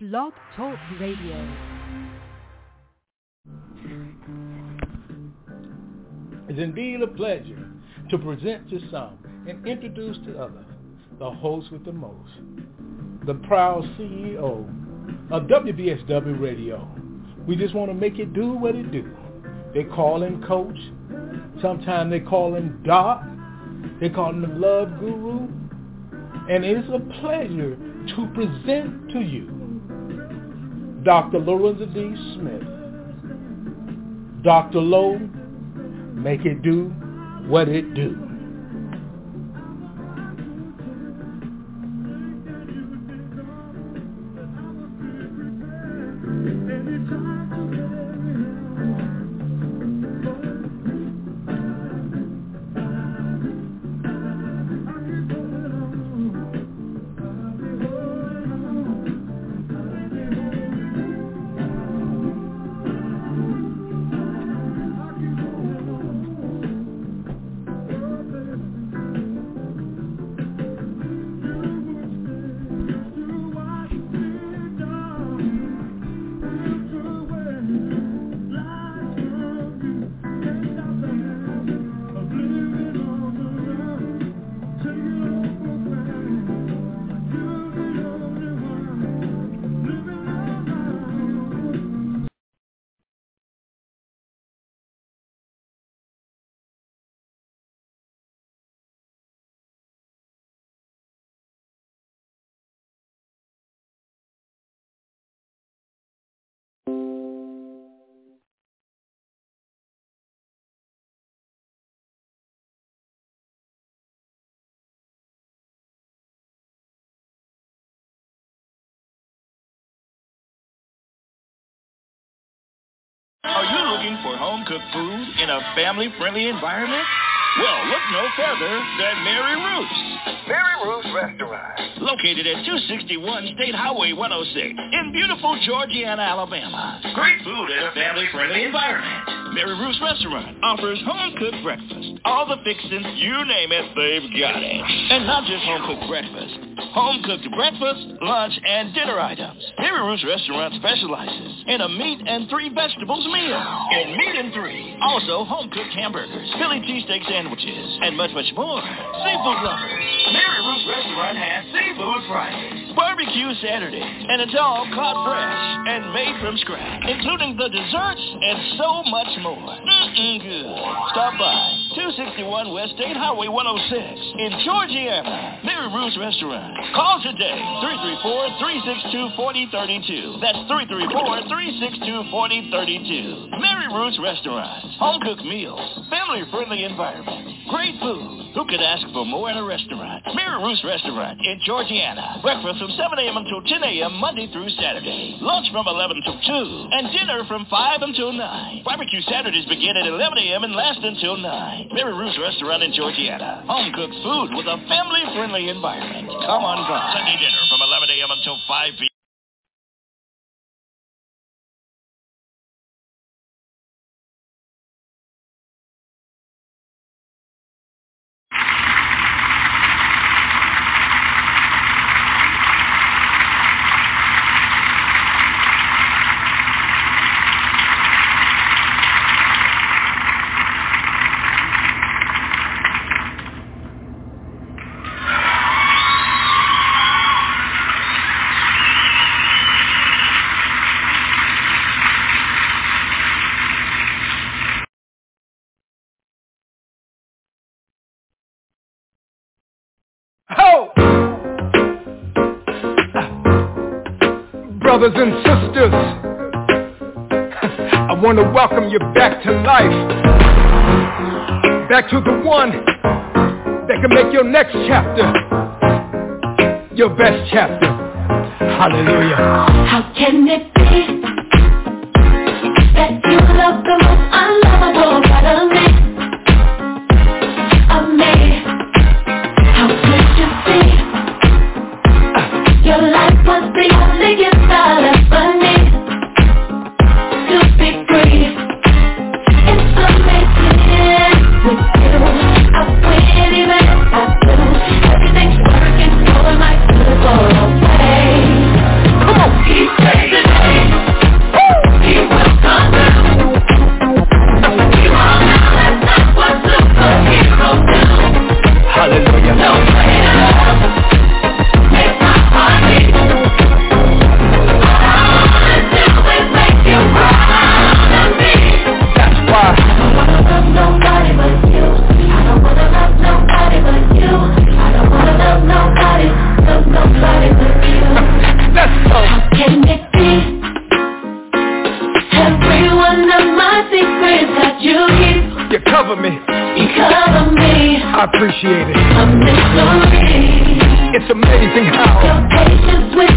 Blog Talk Radio. It's indeed a pleasure to present to some and introduce to others the host with the most, the proud CEO of WBSW Radio. We just want to make it do what it do. They call him Coach. Sometimes they call him Doc. They call him the Love Guru. And it's a pleasure to present to you Dr. Lorenzo D. Smith. Dr. Lowe, make it do what it do. Are you looking for home-cooked food in a family-friendly environment? Well, look no further than Mary Ruth's. Mary Ruth's Restaurant. Located at 261 State Highway 106 in beautiful Georgiana, Alabama. Great food in a family-friendly environment. Mary Ruth's Restaurant offers home-cooked breakfast. All the fixings, you name it, they've got it. And not just home-cooked breakfast. Home-cooked breakfast, lunch, and dinner items. Mary Ruth's Restaurant specializes in a meat and 3 vegetables meal. In meat and 3. Also, home-cooked hamburgers, Philly cheesesteak sandwiches, and much, much more. Seafood lovers. Mary Ruth's Restaurant has Seafood Fridays, Barbecue Saturdays, and it's all caught fresh and made from scratch, including the desserts and so much more. Good. Stop by 261 West State Highway 106 in Georgiana. Mary Ruth's Restaurant. Call today, 334-362-4032. That's 334-362-4032. Mary Ruth's Restaurant. Home-cooked meals, family-friendly environment, great food. Who could ask for more in a restaurant? Mary Ruth's Restaurant in Georgiana. Breakfast from 7 a.m. until 10 a.m. Monday through Saturday. Lunch from 11 till 2. And dinner from 5 until 9. Barbecue Saturdays begin at 11 a.m. and last until 9. Mary Ruth's Restaurant in Georgiana. Home-cooked food with a family-friendly environment. Come on by. Sunday dinner from 11 a.m. until 5 p.m. Brothers and sisters, I want to welcome you back to life, back to the one that can make your next chapter your best chapter. Hallelujah. How can it be that you love the most unlovable part of me? How could you see your life was the only gift I'll ever need to be free? It's amazing with you. I win even if I do. Everything's working for my good for a way. Come on, keep I appreciate it. A mystery. It's amazing how Your patience with